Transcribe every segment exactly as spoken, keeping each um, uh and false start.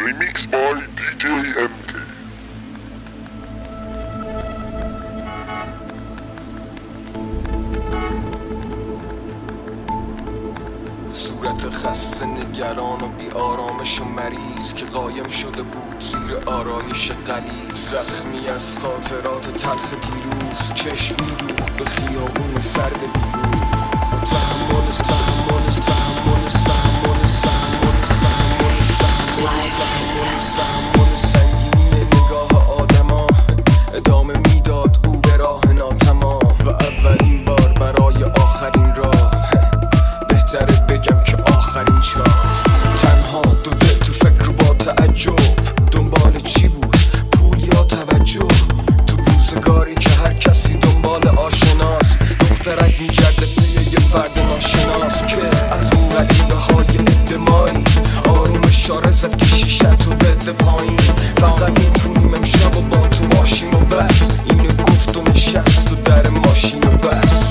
Remix by دی جی ام کی. صورت خسته نگران و بی آرامش و مریض که قایم شده بود زیر آرایش غلیظ، زخمی از خاطرات تلخ دیروز، چشمی دوخت به خیابون سرد بیرون. تحمل است تحمل است تحمل است تحمل است تحمل است تحمل است تحمل است تحمل سنگین نگاه آدما ادامه میداد او به راه ناتمام و اولین بار برای آخرین راه بهتره بگم که آخرین چاه. تنها دو دل تو فکر و با تعجب دنبال چی بود؟ پول یا توجه؟ تو روزگاری که هر کسی دنبال آشناست، دخترک میگرده پی یه فرد ناشناس که از اون غریبه های اجتماعی آروم اشاره زد که شیشه تو بده پایین. فقط میتونیم امشب و با تو باشیم و بس، اینو گفت و نشست تو در ماشین و بس.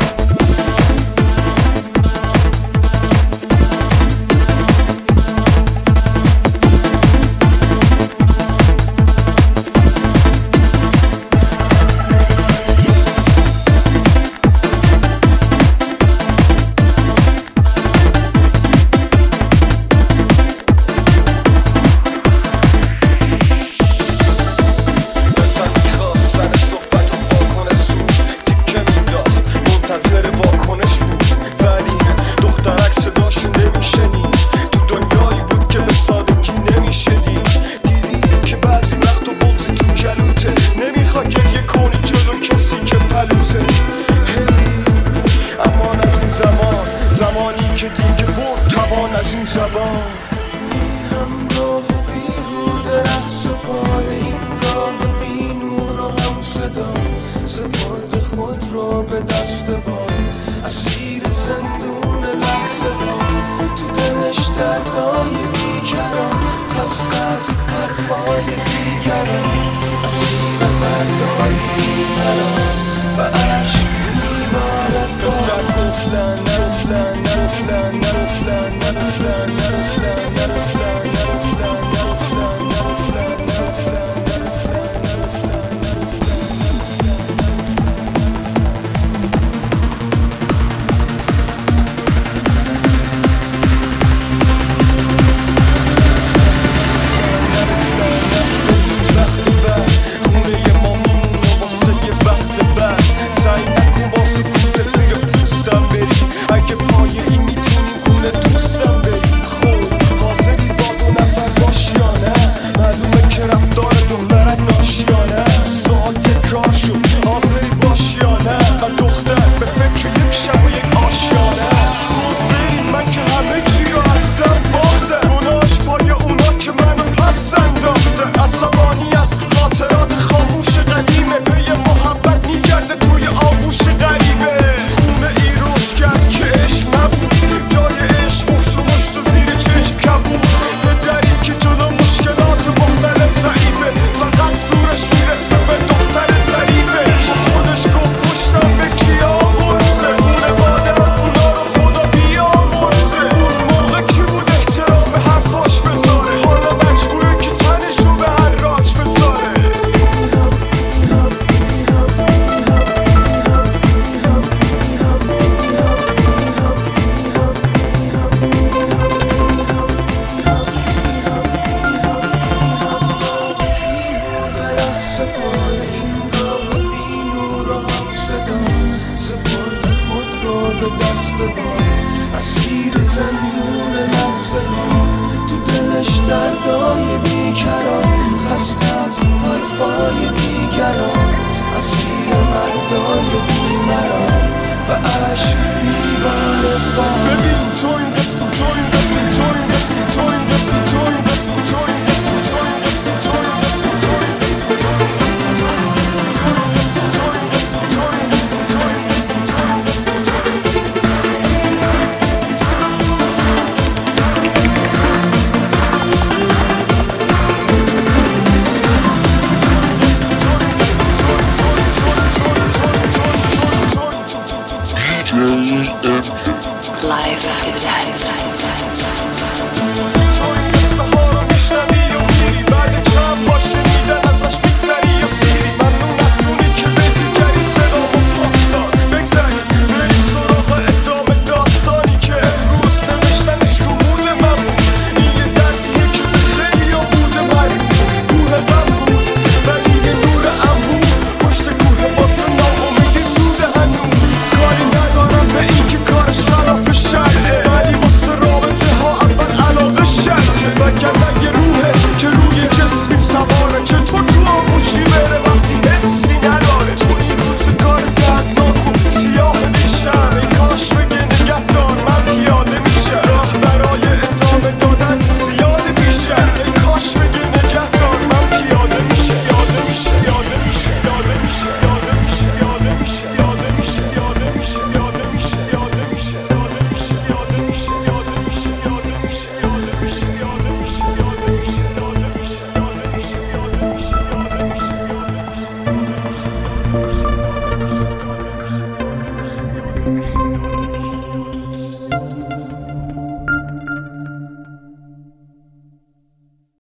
زمانی که دیگه برد توان از این زبان، بی همراه و بیهوده رقص پاره این راه بی نور و هم صدا، سپرد خود رو به دست باد، اسیر زندون لحظه ها، تو دلش دردای بیکران، خسته از حرفای دیگران، اسیر دردای بیکران و عشق میبارد. به سر گفلن نرفلن نرفلن